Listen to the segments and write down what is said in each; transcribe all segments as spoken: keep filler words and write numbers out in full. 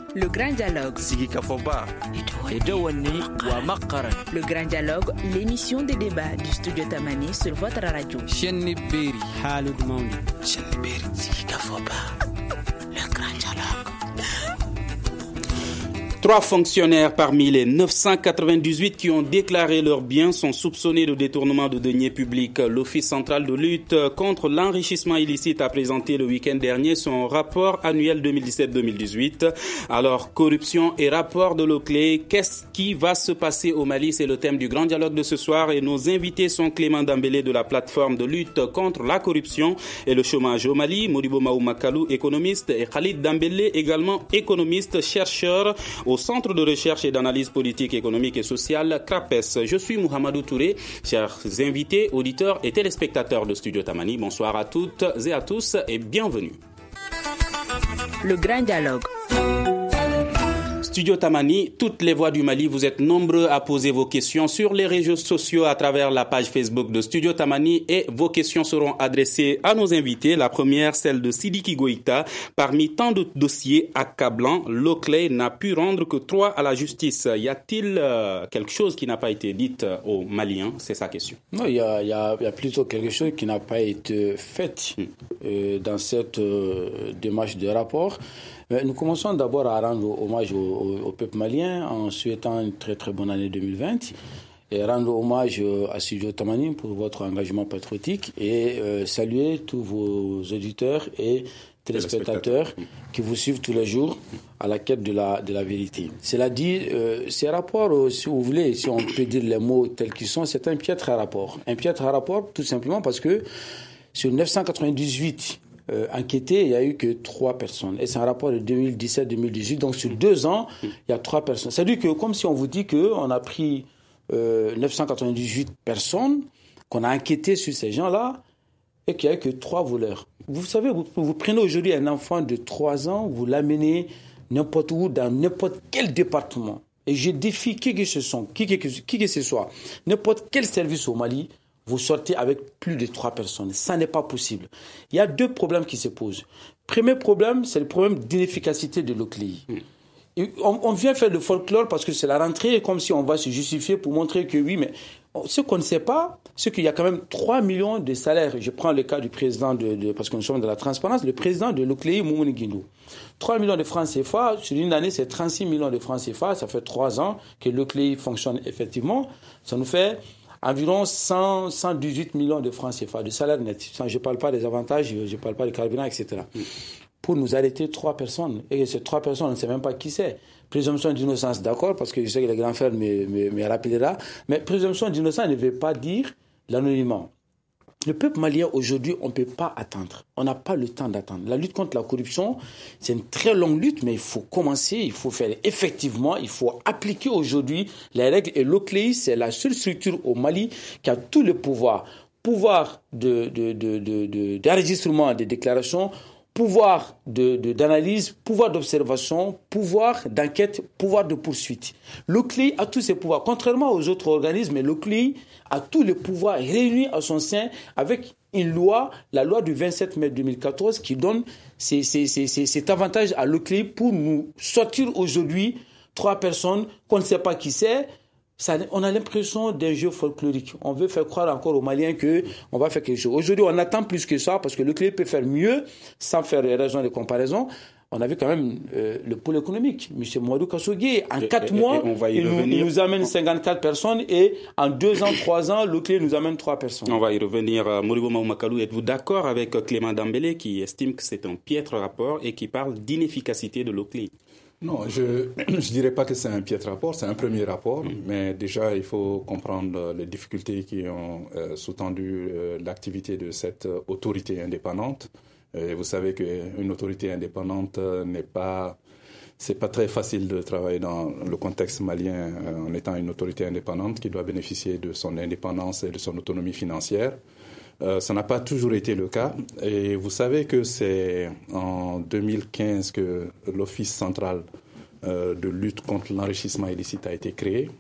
Le grand dialogue. Le grand dialogue, l'émission de débat du studio Tamani sur votre radio. Le grand dialogue. Trois fonctionnaires parmi les neuf cent quatre-vingt-dix-huit qui ont déclaré leurs biens sont soupçonnés de détournement de deniers publics. L'Office central de lutte contre l'enrichissement illicite a présenté le week-end dernier son rapport annuel deux mille dix-sept deux mille dix-huit. Alors, corruption et rapport de l'O C L E, qu'est-ce qui va se passer au Mali? C'est le thème du grand dialogue de ce soir et nos invités sont Clément Dambélé de la plateforme de lutte contre la corruption et le chômage au Mali, Modibo Maoumakalou, économiste, et Khalid Dambélé, également économiste, chercheur au Centre de recherche et d'analyse politique, économique et sociale, CRAPES. Je suis Mouhamadou Touré, chers invités, auditeurs et téléspectateurs de Studio Tamani. Bonsoir à toutes et à tous et bienvenue. Le grand dialogue. Studio Tamani, toutes les voix du Mali, vous êtes nombreux à poser vos questions sur les réseaux sociaux à travers la page Facebook de Studio Tamani et vos questions seront adressées à nos invités. La première, celle de Sidiki Goïta. Parmi tant de dossiers accablants, l'O C L E n'a pu rendre que trois à la justice. Y a-t-il euh, quelque chose qui n'a pas été dit aux Maliens? C'est sa question. Non, il y a, y, a, y a plutôt quelque chose qui n'a pas été fait hmm. euh, dans cette euh, démarche de rapport. Mais nous commençons d'abord à rendre hommage au, au, au peuple malien en souhaitant une très très bonne année deux mille vingt et rendre hommage à Studio Tamani pour votre engagement patriotique et euh, saluer tous vos auditeurs et téléspectateurs qui vous suivent tous les jours à la quête de la, de la vérité. Cela dit, euh, ces rapports, euh, si vous voulez, si on peut dire les mots tels qu'ils sont, c'est un piètre rapport. Un piètre rapport tout simplement parce que sur neuf cent quatre-vingt-dix-huit Euh, enquêté, il n'y a eu que trois personnes. Et c'est un rapport de deux mille dix-sept deux mille dix-huit. Donc, sur deux ans, il y a trois personnes. C'est-à-dire que, comme si on vous dit qu'on a pris euh, neuf cent quatre-vingt-dix-huit personnes, qu'on a enquêté sur ces gens-là, et qu'il n'y a eu que trois voleurs. Vous savez, vous, vous prenez aujourd'hui un enfant de trois ans, vous l'amenez n'importe où, dans n'importe quel département. Et je défie qui que ce soit, qui que, qui que ce soit, n'importe quel service au Mali, vous sortez avec plus de trois personnes. Ça n'est pas possible. Il y a deux problèmes qui se posent. Premier problème, c'est le problème d'inefficacité de l'O C L E. Mm. On, on vient faire le folklore parce que c'est la rentrée, comme si on va se justifier pour montrer que oui, mais ce qu'on ne sait pas, c'est qu'il y a quand même trois millions de salaires. Je prends le cas du président, de, de, parce que nous sommes dans la transparence, le président de l'O C L E, Moumouni Guindou. trois millions de francs C F A, sur une année, c'est trente-six millions de francs C F A. Ça fait trois ans que l'O C L E fonctionne effectivement. Ça nous fait environ cent, cent dix-huit millions de francs C F A de salaire net. Je ne parle pas des avantages, je ne parle pas des carburants, et cetera. Mm. Pour nous arrêter trois personnes. Et ces trois personnes, on ne sait même pas qui c'est. Présomption d'innocence, d'accord, parce que je sais que le grand frère me, me, me rappellera. Mais présomption d'innocence ne veut pas dire l'anonymat. Le peuple malien, aujourd'hui, on ne peut pas attendre. On n'a pas le temps d'attendre. La lutte contre la corruption, c'est une très longue lutte, mais il faut commencer, il faut faire effectivement, il faut appliquer aujourd'hui les règles. Et l'O C L E, c'est la seule structure au Mali qui a tout le pouvoir. Pouvoir de, de, de, de, de, d'enregistrement des déclarations, pouvoir de, de, d'analyse, pouvoir d'observation, pouvoir d'enquête, pouvoir de poursuite. L'O C L E a tous ces pouvoirs. Contrairement aux autres organismes, l'O C L E a tous les pouvoirs réunis à son sein avec une loi, la loi du vingt-sept mai deux mille quatorze, qui donne ces, ces, ces, ces, cet avantage à l'O C L E pour nous sortir aujourd'hui trois personnes qu'on ne sait pas qui c'est. Ça, on a l'impression d'un jeu folklorique. On veut faire croire encore aux Maliens qu'on va faire quelque chose. Aujourd'hui, on attend plus que ça parce que l'O C L E peut faire mieux sans faire raison de comparaison. On a vu quand même euh, le pôle économique. M. Mouadou Kassogui, en quatre mois, il nous, il nous amène cinquante-quatre personnes et en deux ans, trois ans, l'O C L E nous amène trois personnes. On va y revenir. Modibo Maoumakalou, êtes-vous d'accord avec Clément Dambélé qui estime que c'est un piètre rapport et qui parle d'inefficacité de l'O C L E? Non, je ne dirais pas que c'est un piètre rapport, c'est un premier rapport, mmh. mais déjà il faut comprendre les difficultés qui ont euh, sous-tendu euh, l'activité de cette euh, autorité indépendante. Et vous savez qu'une autorité indépendante euh, n'est pas, c'est pas très facile de travailler dans le contexte malien euh, en étant une autorité indépendante qui doit bénéficier de son indépendance et de son autonomie financière. Euh, ça n'a pas toujours été le cas. Et vous savez que c'est en deux mille quinze que l'Office central euh, de lutte contre l'enrichissement illicite a été créé.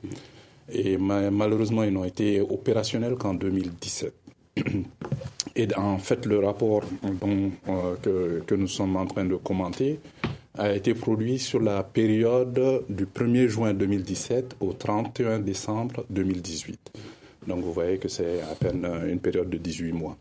Et ma- malheureusement, ils n'ont été opérationnels qu'en deux mille dix-sept. Et en fait, le rapport dont, euh, que, que nous sommes en train de commenter a été produit sur la période du premier juin deux mille dix-sept au trente et un décembre deux mille dix-huit. Donc vous voyez que c'est à peine une période de dix-huit mois.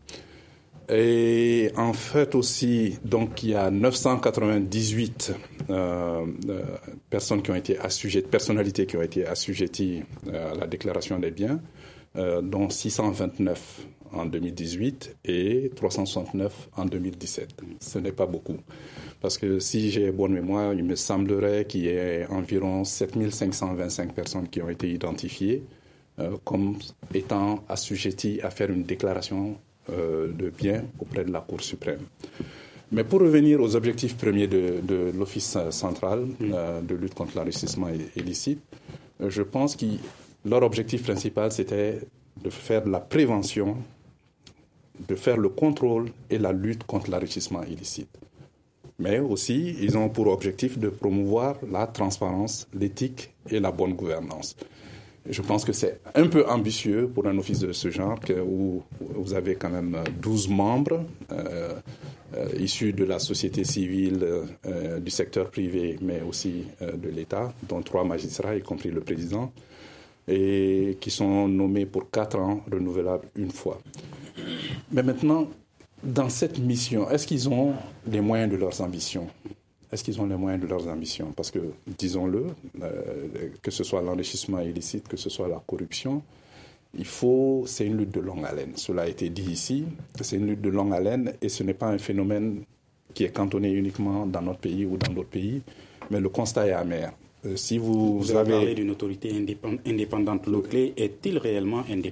Et en fait aussi, donc il y a neuf cent quatre-vingt-dix-huit euh, euh, personnes qui ont été assujetties, personnalités qui ont été assujetties euh, à la déclaration des biens, euh, dont six cent vingt-neuf en deux mille dix-huit et trois cent soixante-neuf en deux mille dix-sept. Ce n'est pas beaucoup. Parce que si j'ai bonne mémoire, il me semblerait qu'il y ait environ sept mille cinq cent vingt-cinq personnes qui ont été identifiées euh, comme étant assujetties à faire une déclaration euh, de biens auprès de la Cour suprême. Mais pour revenir aux objectifs premiers de, de l'Office central euh, de lutte contre l'enrichissement illicite, euh, je pense que leur objectif principal, c'était de faire de la prévention, de faire le contrôle et la lutte contre l'enrichissement illicite. Mais aussi, ils ont pour objectif de promouvoir la transparence, l'éthique et la bonne gouvernance. Je pense que c'est un peu ambitieux pour un office de ce genre, que, où vous avez quand même douze membres euh, euh, issus de la société civile, euh, du secteur privé, mais aussi euh, de l'État, dont trois magistrats, y compris le président, et qui sont nommés pour quatre ans, renouvelables une fois. Mais maintenant, dans cette mission, est-ce qu'ils ont les moyens de leurs ambitions ? Est-ce qu'ils ont les moyens de leurs ambitions ? Parce que, disons-le, euh, que ce soit l'enrichissement illicite, que ce soit la corruption, il faut, c'est une lutte de longue haleine. Cela a été dit ici, c'est une lutte de longue haleine et ce n'est pas un phénomène qui est cantonné uniquement dans notre pays ou dans d'autres pays, mais le constat est amer. Euh, si vous, vous avez parlé d'une autorité indépendante. Le C L E est-il réellement indépendant ?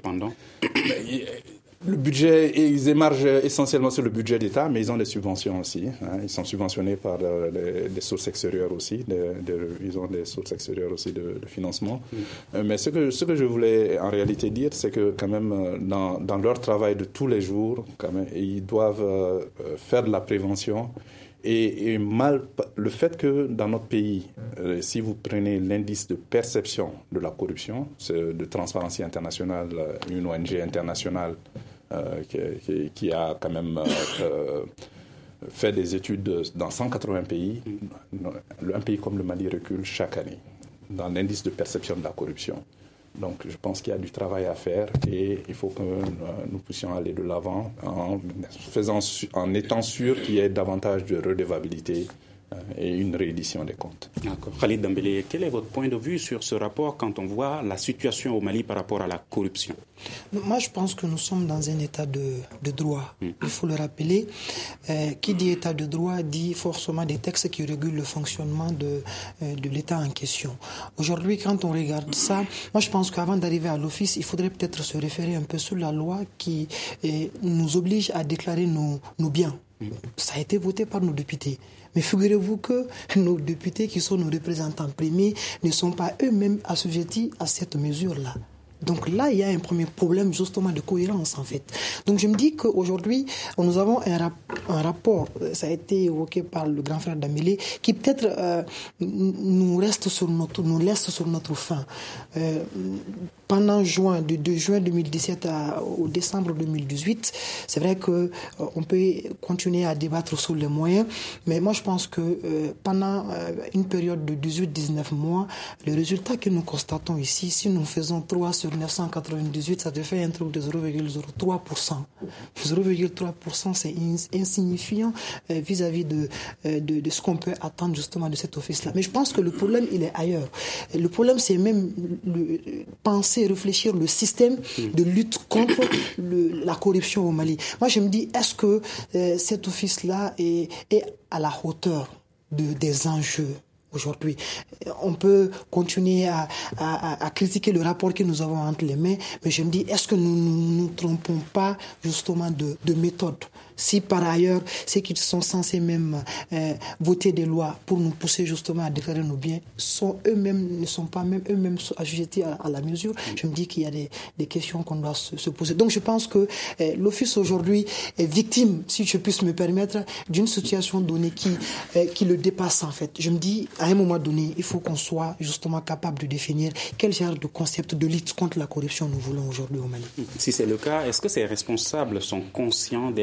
Le budget, ils émargent essentiellement sur le budget d'État, mais ils ont des subventions aussi. Hein. Ils sont subventionnés par euh, les, des sources extérieures aussi. De, de, ils ont des sources extérieures aussi de, de financement. Mm. Euh, mais ce que, ce que je voulais en réalité dire, c'est que quand même, dans, dans leur travail de tous les jours, quand même, ils doivent euh, faire de la prévention. Et, et mal, le fait que dans notre pays, euh, si vous prenez l'indice de perception de la corruption, c'est de Transparency International, une O N G internationale euh, qui, qui, qui a quand même euh, fait des études dans cent quatre-vingts pays, un pays comme le Mali recule chaque année dans l'indice de perception de la corruption. Donc, je pense qu'il y a du travail à faire et il faut que nous puissions aller de l'avant en, faisant, en étant sûr qu'il y ait davantage de redevabilité et une réédition des comptes. D'accord. Khalid Dembélé, quel est votre point de vue sur ce rapport quand on voit la situation au Mali par rapport à la corruption ? Moi, je pense que nous sommes dans un état de, de droit. Mmh. Il faut le rappeler. Euh, qui dit état de droit dit forcément des textes qui régulent le fonctionnement de, euh, de l'État en question. Aujourd'hui, quand on regarde ça, moi, je pense qu'avant d'arriver à l'office, il faudrait peut-être se référer un peu sur la loi qui euh, nous oblige à déclarer nos, nos biens. Mmh. Ça a été voté par nos députés. Mais figurez-vous que nos députés, qui sont nos représentants premiers, ne sont pas eux-mêmes assujettis à cette mesure-là. Donc là, il y a un premier problème justement de cohérence en fait. Donc je me dis qu'aujourd'hui, nous avons un, rap- un rapport, ça a été évoqué par le grand frère Dembélé, qui peut-être euh, nous reste sur notre, nous laisse sur notre faim. Euh, pendant juin, de, de juin deux mille dix-sept à, au décembre deux mille dix-huit, c'est vrai que euh, on peut continuer à débattre sur les moyens, mais moi je pense que euh, pendant euh, une période de dix-huit à dix-neuf mois, le résultat que nous constatons ici, si nous faisons trois sur neuf cent quatre-vingt-dix-huit, ça te fait un truc de zéro virgule zéro trois pour cent. zéro virgule trois pour cent, c'est insignifiant euh, vis-à-vis de, euh, de, de ce qu'on peut attendre justement de cet office-là. Mais je pense que le problème, il est ailleurs. Le problème, c'est même le, penser, réfléchir le système de lutte contre le, la corruption au Mali. Moi, je me dis, est-ce que euh, cet office-là est, est à la hauteur de, des enjeux aujourd'hui? On peut continuer à, à, à critiquer le rapport que nous avons entre les mains, mais je me dis, est-ce que nous ne nous trompons pas justement de, de méthode? Si par ailleurs, ceux qui sont censés même euh, voter des lois pour nous pousser justement à déclarer nos biens, sont eux-mêmes, ne sont pas même eux-mêmes assujettis à, à la mesure, je me dis qu'il y a des, des questions qu'on doit se, se poser. Donc je pense que euh, l'office aujourd'hui est victime, si je puisse me permettre, d'une situation donnée qui, euh, qui le dépasse en fait. Je me dis, à un moment donné, il faut qu'on soit justement capable de définir quel genre de concept de lutte contre la corruption nous voulons aujourd'hui au Mali. Si c'est le cas, est-ce que ces responsables sont conscients d'être victimes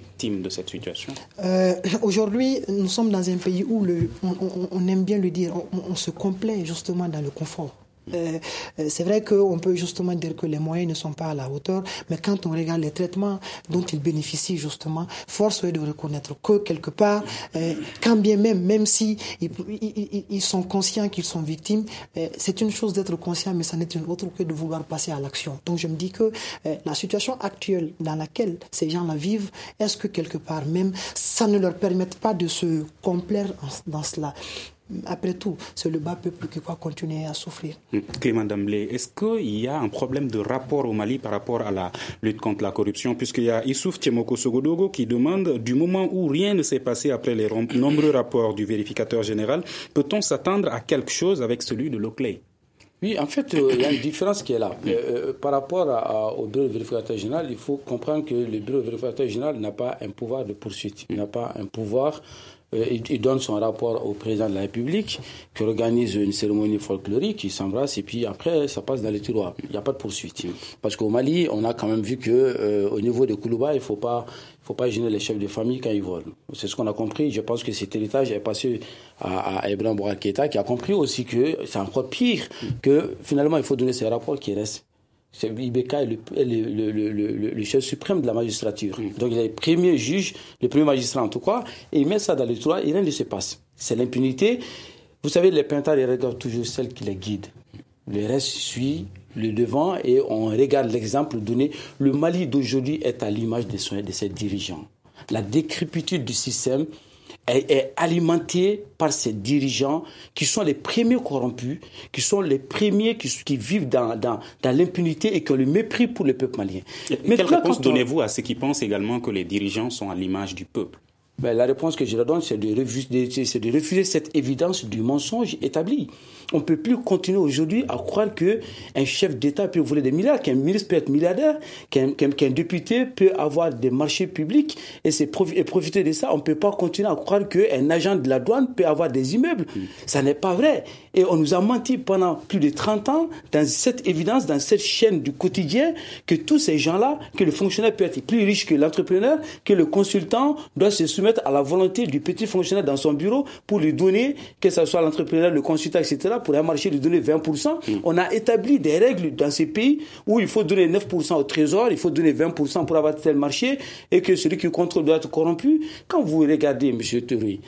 victimes de cette situation? euh, Aujourd'hui, nous sommes dans un pays où le, on, on, on aime bien le dire, on, on se complaît justement dans le confort. Euh, c'est vrai qu'on peut justement dire que les moyens ne sont pas à la hauteur, mais quand on regarde les traitements dont ils bénéficient justement, force est de reconnaître que quelque part, euh, quand bien même, même si ils, ils, ils sont conscients qu'ils sont victimes, euh, c'est une chose d'être conscient, mais ça n'est une autre que de vouloir passer à l'action. Donc je me dis que euh, la situation actuelle dans laquelle ces gens-là vivent, est-ce que quelque part même, ça ne leur permet pas de se complaire dans cela? Après tout, c'est le bas peuple qui va continuer à souffrir. Clément Damblé, est-ce qu'il y a un problème de rapport au Mali par rapport à la lutte contre la corruption? Puisqu'il y a Issouf Tchemoko Sogodogo qui demande, du moment où rien ne s'est passé après les nombreux rapports du vérificateur général, peut-on s'attendre à quelque chose avec celui de Loclé? Oui, en fait, euh, il y a une différence qui est là. Euh, par rapport à, à, au bureau vérificateur général, il faut comprendre que le bureau vérificateur général n'a pas un pouvoir de poursuite. Il n'a pas un pouvoir... Euh, il, il donne son rapport au président de la République, qui organise une cérémonie folklorique, qui s'embrasse, et puis après, ça passe dans les tiroirs. Il n'y a pas de poursuite. Parce qu'au Mali, on a quand même vu que euh, au niveau de Koulouba, il ne faut pas... Il ne faut pas gêner les chefs de famille quand ils volent. C'est ce qu'on a compris. Je pense que cet héritage est passé à, à Ibrahim Boubacar Keïta, qui a compris aussi que c'est encore pire, que finalement il faut donner ces rapports qui restent. C'est Ibeka est le, le, le, le, le chef suprême de la magistrature. Mm. Donc il est le premier juge, le premier magistrat en tout cas, et il met ça dans les toits et rien ne se passe. C'est l'impunité. Vous savez, les peintres, ils regardent toujours celle qui les guide. Le reste suit le devant et on regarde l'exemple donné. Le Mali d'aujourd'hui est à l'image de, son, de ses dirigeants. La décrépitude du système est, est alimentée par ces dirigeants qui sont les premiers corrompus, qui sont les premiers qui, qui vivent dans, dans, dans l'impunité et qui ont le mépris pour le peuple malien. Mais quelle réponse donnez-vous à ceux qui pensent également que les dirigeants sont à l'image du peuple? Ben, la réponse que je leur donne, c'est de, refuser, c'est de refuser cette évidence du mensonge établi. On ne peut plus continuer aujourd'hui à croire qu'un chef d'État peut voler des milliards, qu'un ministre peut être milliardaire, qu'un, qu'un, qu'un député peut avoir des marchés publics et, c'est profi- et profiter de ça. On ne peut pas continuer à croire qu'un agent de la douane peut avoir des immeubles. Mmh. Ça n'est pas vrai. Et on nous a menti pendant plus de trente ans dans cette évidence, dans cette chaîne du quotidien, que tous ces gens-là, que le fonctionnaire peut être plus riche que l'entrepreneur, que le consultant doit se soumettre à la volonté du petit fonctionnaire dans son bureau pour lui donner, que ce soit l'entrepreneur, le consultant, et cetera, pour un marché lui donner vingt pour cent. Mmh. On a établi des règles dans ces pays où il faut donner neuf pour cent au trésor, il faut donner vingt pour cent pour avoir tel marché et que celui qui contrôle doit être corrompu. Quand vous regardez, M. Terouille,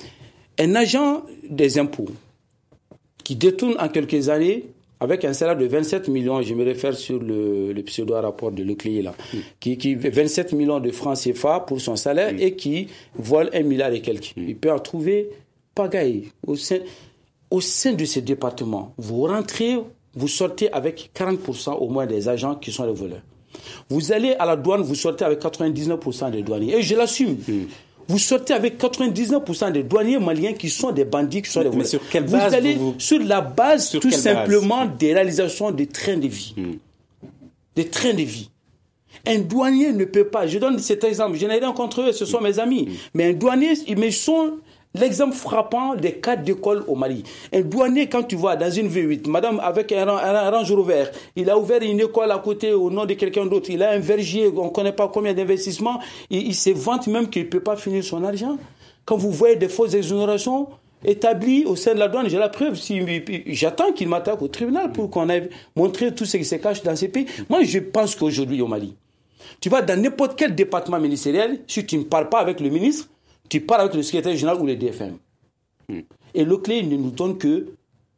un agent des impôts qui détourne en quelques années avec un salaire de vingt-sept millions, je me réfère sur le, le pseudo-rapport de Leclerc, là, mm. qui, qui vingt-sept millions de francs C F A pour son salaire mm. et qui vole un milliard et quelques. Mm. Il peut en trouver pagaille. Au sein, au sein de ce département, vous rentrez, vous sortez avec quarante pour cent au moins des agents qui sont les voleurs. Vous allez à la douane, vous sortez avec quatre-vingt-dix-neuf pour cent des douaniers. Et je l'assume. Mm. Vous sortez avec quatre-vingt-dix-neuf pour cent des douaniers maliens qui sont des bandits, qui sont des voleurs. Mais sur quelle base vous allez vous... sur la base sur tout simplement base? Des réalisations de trains de vie. Hmm. Des trains de vie. Un douanier ne peut pas, je donne cet exemple, je n'ai rien contre eux, ce sont mes amis, hmm. mais un douanier, ils sont l'exemple frappant des cadres d'école au Mali. Un douanier, quand tu vois dans une V huit, madame avec un, un, un Range Rover, il a ouvert une école à côté au nom de quelqu'un d'autre, il a un verger, on ne connaît pas combien d'investissements, il, il se vante même qu'il ne peut pas finir son argent. Quand vous voyez des fausses exonérations établies au sein de la douane, j'ai la preuve, si, j'attends qu'il m'attaque au tribunal pour qu'on ait montré tout ce qui se cache dans ces pays. Moi, je pense qu'aujourd'hui au Mali, tu vas dans n'importe quel département ministériel, si tu ne parles pas avec le ministre, tu parles avec le secrétaire général ou le D F M. Hmm. Et Leclerc ne nous donne que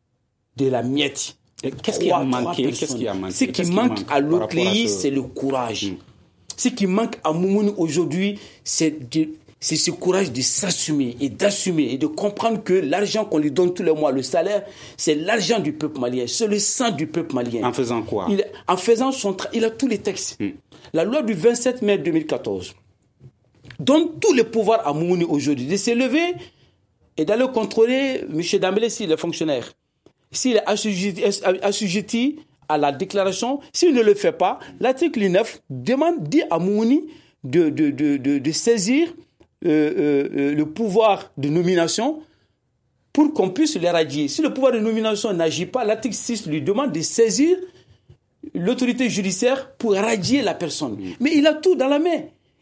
de la miette. Et qu'est-ce, qui a manqué, qu'est-ce qui a manqué Ce qui qu'est-ce manque, qui manque à Leclerc, ce... c'est le courage. Hmm. Ce qui manque à Moumouni aujourd'hui, c'est, de, c'est ce courage de s'assumer et d'assumer et de comprendre que l'argent qu'on lui donne tous les mois, le salaire, c'est l'argent du peuple malien, c'est le sang du peuple malien. En faisant quoi? Il, En faisant son travail, il a tous les textes. Hmm. La loi du vingt-sept mai deux mille quatorze donne tout le pouvoir à Moumouni aujourd'hui de se lever et d'aller contrôler M. Dambélé s'il est fonctionnaire. S'il est assujetti, assujetti à la déclaration, s'il ne le fait pas, l'article neuf demande, dit à Moumouni de, de, de, de, de saisir euh, euh, le pouvoir de nomination pour qu'on puisse l'éradier. Si le pouvoir de nomination n'agit pas, l'article six lui demande de saisir l'autorité judiciaire pour radier la personne. Mais il a tout dans la main.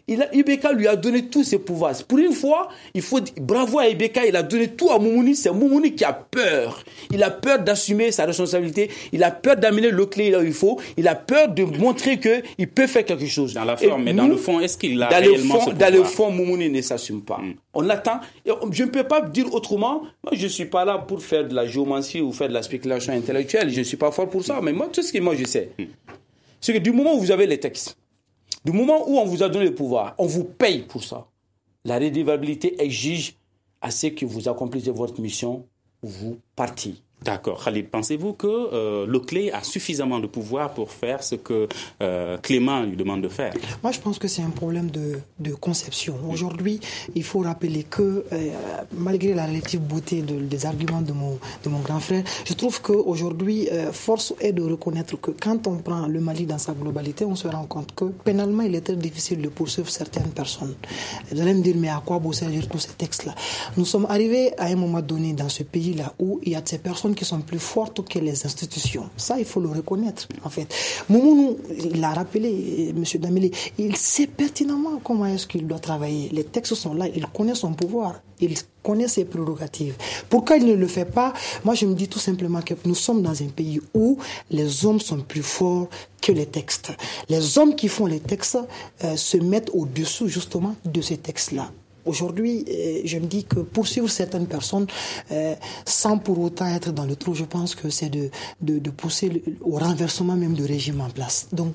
Il a, Ibeka lui a donné tous ses pouvoirs. Pour une fois, il faut dire, bravo à Ibeka, il a donné tout à Moumouni. C'est Moumouni qui a peur. Il a peur d'assumer sa responsabilité. Il a peur d'amener le clé là où il faut. Il a peur de montrer qu'il peut faire quelque chose. Dans la forme, mais nous, dans le fond, est-ce qu'il a dans réellement le fond, ce pouvoir? Dans le fond, Moumouni ne s'assume pas. Mm. On attend. Je ne peux pas dire autrement. Moi, je ne suis pas là pour faire de la géomancie ou faire de la spéculation intellectuelle. Je ne suis pas fort pour ça. Mais moi, tout ce que moi je sais, mm. c'est que du moment où vous avez les textes, du moment où on vous a donné le pouvoir, on vous paye pour ça. La redevabilité exige à ce que vous accomplissez votre mission, vous partez. D'accord. Khalid, pensez-vous que euh, le clé a suffisamment de pouvoir pour faire ce que euh, Clément lui demande de faire? Moi, je pense que c'est un problème de, de conception. Aujourd'hui, il faut rappeler que, euh, malgré la relative beauté de, des arguments de mon, de mon grand frère, je trouve qu'aujourd'hui, euh, force est de reconnaître que quand on prend le Mali dans sa globalité, on se rend compte que pénalement, il est très difficile de poursuivre certaines personnes. Vous allez me dire, mais à quoi bon servir tous ces textes-là? Nous sommes arrivés à un moment donné dans ce pays-là où il y a de ces personnes qui sont plus fortes que les institutions. Ça, il faut le reconnaître, en fait. Moumouni, il l'a rappelé, M. Damélé, il sait pertinemment comment est-ce qu'il doit travailler. Les textes sont là, il connaît son pouvoir, il connaît ses prérogatives. Pourquoi il ne le fait pas? Moi, je me dis tout simplement que nous sommes dans un pays où les hommes sont plus forts que les textes. Les hommes qui font les textes euh, se mettent au-dessous, justement, de ces textes-là. Aujourd'hui, euh, je me dis que poursuivre certaines personnes euh, sans pour autant être dans le trou, je pense que c'est de, de, de pousser le, au renversement même du régime en place. Donc,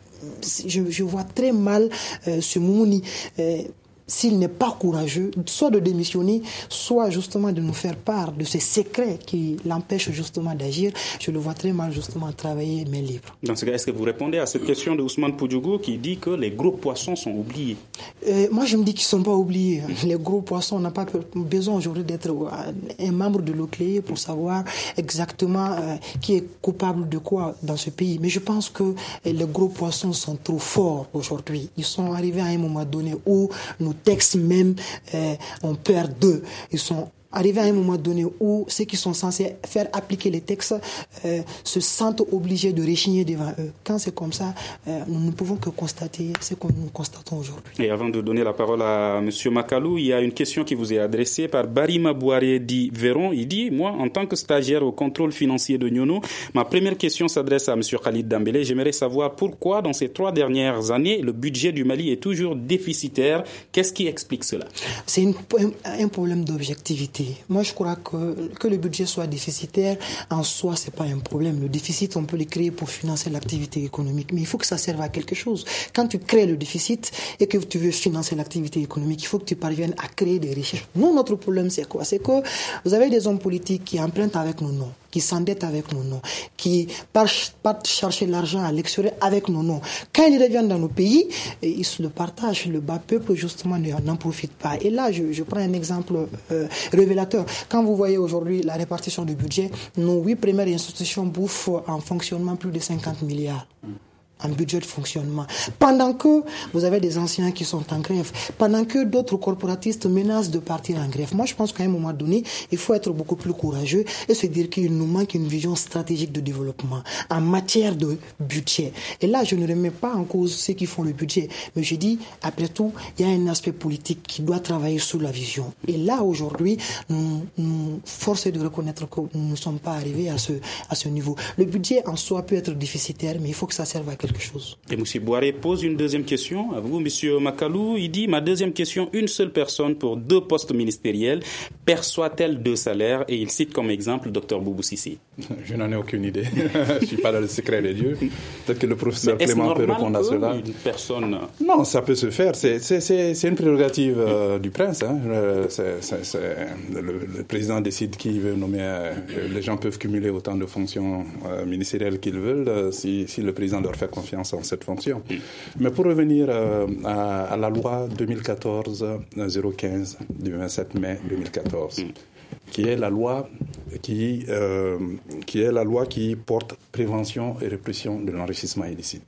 je, je vois très mal euh, ce Moumouni. Euh, s'il n'est pas courageux, soit de démissionner, soit justement de nous faire part de ces secrets qui l'empêchent justement d'agir. Je le vois très mal justement travailler main libre. Dans ce cas, est-ce que vous répondez à cette question de Ousmane Poudjougou qui dit que les gros poissons sont oubliés? euh, Moi, je me dis qu'ils ne sont pas oubliés. Les gros poissons, on n'a pas besoin aujourd'hui d'être un membre de l'O C L E pour savoir exactement euh, qui est coupable de quoi dans ce pays. Mais je pense que les gros poissons sont trop forts aujourd'hui. Ils sont arrivés à un moment donné où nous textes même, euh, on perd d'eux. Ils sont arrivés à un moment donné où ceux qui sont censés faire appliquer les textes euh, se sentent obligés de réchigner devant eux. Quand c'est comme ça, euh, nous ne pouvons que constater ce que nous constatons aujourd'hui. Et avant de donner la parole à M. Makalou, il y a une question qui vous est adressée par Barima Bouaré dit Véron. Il dit, moi, en tant que stagiaire au contrôle financier de Nyono, ma première question s'adresse à M. Khalid Dambélé. J'aimerais savoir pourquoi, dans ces trois dernières années, le budget du Mali est toujours déficitaire. Qu'est-ce qui explique cela? C'est une, un, un problème d'objectivité. Moi, je crois que, que le budget soit déficitaire, en soi, ce n'est pas un problème. Le déficit, on peut le créer pour financer l'activité économique, mais il faut que ça serve à quelque chose. Quand tu crées le déficit et que tu veux financer l'activité économique, il faut que tu parviennes à créer des richesses. Nous, notre problème, c'est quoi? C'est que vous avez des hommes politiques qui empruntent avec nos noms, qui s'endettent avec nos noms, qui partent chercher l'argent à l'extérieur avec nos noms. Quand ils reviennent dans nos pays, ils se le partagent. Le bas peuple, justement, n'en profite pas. Et là, je, je prends un exemple euh, révélateur. Quand vous voyez aujourd'hui la répartition du budget, nos huit premières institutions bouffent en fonctionnement plus de cinquante milliards. En budget de fonctionnement. Pendant que vous avez des anciens qui sont en grève, pendant que d'autres corporatistes menacent de partir en grève. Moi, je pense qu'à un moment donné, il faut être beaucoup plus courageux et se dire qu'il nous manque une vision stratégique de développement en matière de budget. Et là, je ne remets pas en cause ceux qui font le budget, mais je dis, après tout, il y a un aspect politique qui doit travailler sur la vision. Et là, aujourd'hui, nous, nous forçons de reconnaître que nous ne sommes pas arrivés à ce, à ce niveau. Le budget en soi peut être déficitaire, mais il faut que ça serve à quelque chose. Et M. Bouaré pose une deuxième question à vous, M. Makalou. Il dit, ma deuxième question, une seule personne pour deux postes ministériels perçoit-elle deux salaires? Et il cite comme exemple Dr Boubou Sissi. Je n'en ai aucune idée. Je ne suis pas dans le secret des dieux. Peut-être que le professeur Clément peut répondre à cela. Une personne... Non, ça peut se faire. C'est, c'est, c'est, c'est une prérogative euh, du prince. Hein. C'est, c'est, c'est, le, le président décide qui veut nommer. Euh, les gens peuvent cumuler autant de fonctions euh, ministérielles qu'ils veulent euh, si, si le président leur fait confiance en cette fonction. Mais pour revenir euh, à, à la loi deux mille quatorze zéro quinze du vingt-sept mai deux mille quatorze, qui est la loi qui, euh, qui est la loi qui porte prévention et répression de l'enrichissement illicite.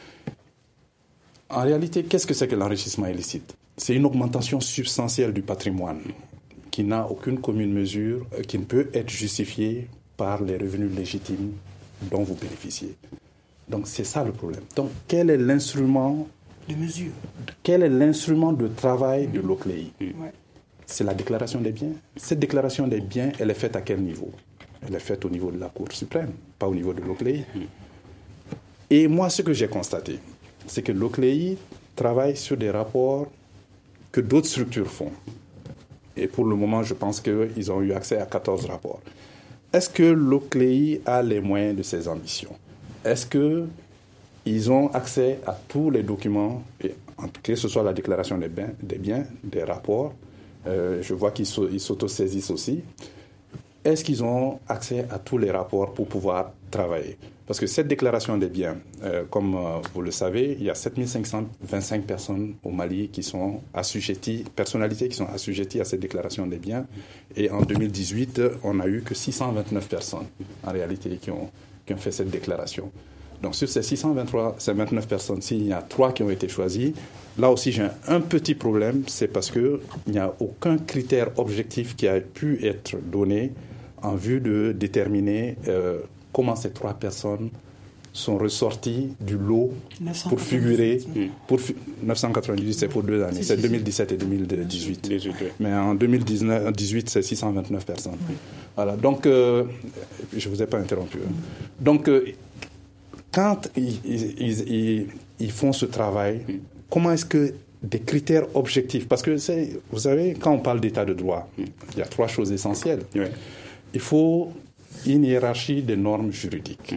En réalité, qu'est-ce que c'est que l'enrichissement illicite? C'est une augmentation substantielle du patrimoine qui n'a aucune commune mesure, qui ne peut être justifiée par les revenus légitimes dont vous bénéficiez. Donc c'est ça le problème. Donc quel est l'instrument de mesure. Quel est l'instrument de travail de l'O C L E I? Ouais. C'est la déclaration des biens. Cette déclaration des biens, elle est faite à quel niveau? Elle est faite au niveau de la Cour suprême, pas au niveau de l'O C L E I. Et moi, ce que j'ai constaté, c'est que l'O C L E I travaille sur des rapports que d'autres structures font. Et pour le moment, je pense qu'ils ont eu accès à quatorze rapports. Est-ce que l'O C L E I a les moyens de ses ambitions? Est-ce qu'ils ont accès à tous les documents, et que ce soit la déclaration des biens, des, biens, des rapports, euh, je vois qu'ils s'autosaisissent aussi. Est-ce qu'ils ont accès à tous les rapports pour pouvoir travailler? Parce que cette déclaration des biens, euh, comme euh, vous le savez, il y a sept mille cinq cent vingt-cinq personnes au Mali qui sont assujetties, personnalités qui sont assujetties à cette déclaration des biens. Et en deux mille dix-huit, on n'a eu que six cent vingt-neuf personnes, en réalité, qui ont, qui ont fait cette déclaration. Donc sur ces six cent vingt-trois, ces vingt-neuf personnes, s'il y a trois qui ont été choisies, là aussi j'ai un, un petit problème, c'est parce qu'il n'y a aucun critère objectif qui a pu être donné en vue de déterminer euh, comment ces trois personnes sont ressorties du lot pour figurer. Pour fi- neuf cent quatre-vingt-dix-huit, c'est pour deux années, c'est deux mille dix-sept et deux mille dix-huit. Mais en deux mille dix-huit, c'est six cent vingt-neuf personnes. Voilà, donc, euh, je ne vous ai pas interrompu. Donc, euh, quand ils, ils, ils, ils font ce travail, comment est-ce que des critères objectifs, parce que c'est, vous savez, quand on parle d'état de droit, il y a trois choses essentielles. Oui. Il faut une hiérarchie des normes juridiques.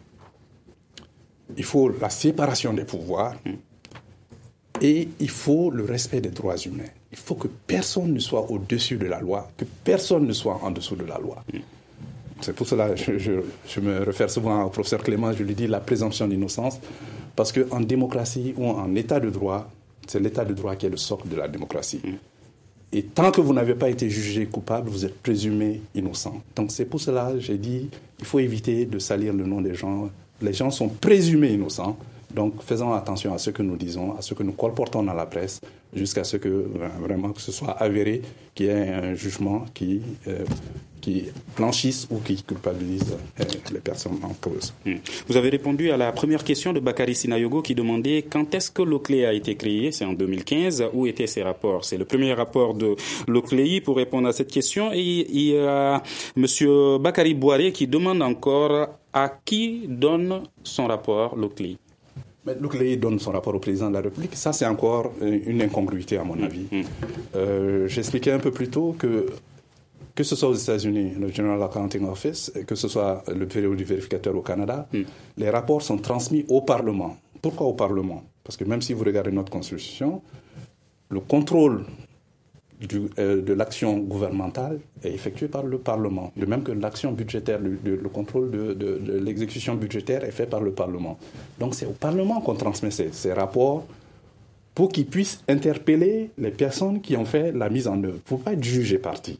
Il faut la séparation des pouvoirs et il faut le respect des droits humains. Il faut que personne ne soit au-dessus de la loi, que personne ne soit en dessous de la loi. C'est pour cela que je, je, je me réfère souvent au professeur Clément, je lui dis la présomption d'innocence, parce qu'en démocratie ou en état de droit, c'est l'état de droit qui est le socle de la démocratie. Et tant que vous n'avez pas été jugé coupable, vous êtes présumé innocent. Donc c'est pour cela que j'ai dit il faut éviter de salir le nom des gens. Les gens sont présumés innocents. Donc faisons attention à ce que nous disons, à ce que nous colportons dans la presse, jusqu'à ce que vraiment que ce soit avéré qu'il y ait un jugement qui, euh, qui blanchisse ou qui culpabilise euh, les personnes en cause. Vous avez répondu à la première question de Bakary Sinayogo qui demandait quand est-ce que l'O C L E I a été créé? C'est en deux mille quinze. Où étaient ces rapports? C'est le premier rapport de l'O C L E I pour répondre à cette question. Et il y a M. Bakary Boiré qui demande encore à qui donne son rapport l'O C L E I? Mais l'O C L E I donne son rapport au président de la République. Ça, c'est encore une incongruité, à mon avis. Mmh. Euh, j'expliquais un peu plus tôt que, que ce soit aux États-Unis, le General Accounting Office, que ce soit le bureau du vérificateur au Canada, mmh. les rapports sont transmis au Parlement. Pourquoi au Parlement? Parce que même si vous regardez notre Constitution, le contrôle du, euh, de l'action gouvernementale est effectué par le Parlement. De même que l'action budgétaire, le, le, le contrôle de, de, de l'exécution budgétaire est fait par le Parlement. Donc c'est au Parlement qu'on transmet ces, ces rapports pour qu'ils puissent interpeller les personnes qui ont fait la mise en œuvre. Vous ne pouvez pas être juge et partie.